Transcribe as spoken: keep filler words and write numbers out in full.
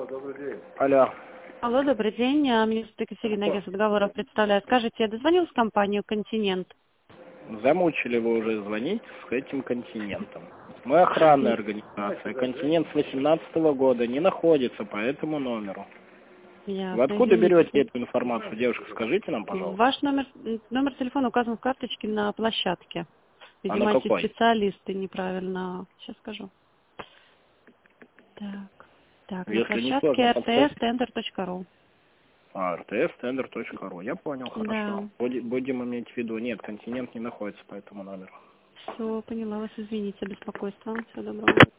добрый день. Алло. Алло, добрый день. А, Меня зовут Екатерина, агентство договоров представляет. Скажите, я дозвонилась в компанию «Континент»? Замучили вы уже звонить с этим «Континентом». Мы охранная организация. «Континент» с восемнадцатого года не находится по этому номеру. Ясно, Вы откуда извините. берете эту информацию? Девушка, скажите нам, пожалуйста. Ваш номер, номер телефона указан в карточке на площадке. А Видимо, на эти какой? специалисты неправильно. Сейчас скажу. Так, так, на Если не площадке сложно, эр тэ эс подскажите. тендер точка ру. А, эр тэ эс тендер точка ру. Я понял, Да. хорошо. Буди- Будем иметь в виду. Нет, «Континент» не находится по этому номеру. Все, поняла вас, извините, беспокойство. Всего доброго.